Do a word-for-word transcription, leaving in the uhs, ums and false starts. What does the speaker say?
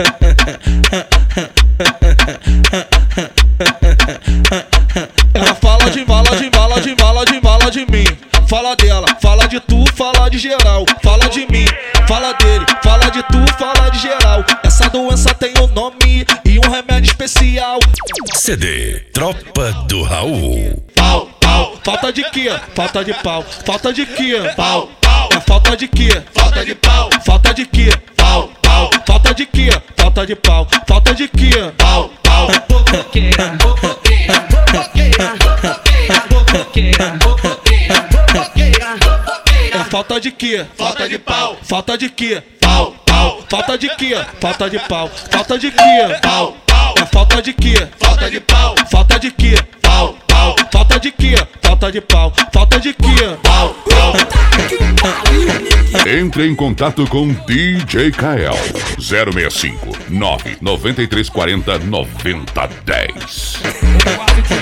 Ela fala de mala, de mala, de mala, de mala de mim. Fala dela, fala de tu, fala de geral. Fala de mim, fala dele, fala de tu, fala de geral. Essa doença tem um nome e um remédio especial. C D Tropa do Raul. Pau, pau, falta de quê? Falta de pau. Falta de quê? Pau, pau. É falta de quê? Falta de pau. Falta de quê? Pau, pau. Falta de quê? Falta de pau. Falta de quê? Pau, pau. Boqueira, boqueira, boqueira, boqueira, boqueira, boqueira. É falta de quê? Falta de pau. Falta de quê? Pau, pau. Falta de quê? Falta de pau. Falta de quê? Pau, pau. É falta de quê? Falta de pau. Falta de quê? Pau, pau. Falta de quê? Falta de pau. Falta de quê? Pau, pau. Entre em contato com D J Kael zero seis cinco nove nove três quatro zero nove zero um zero.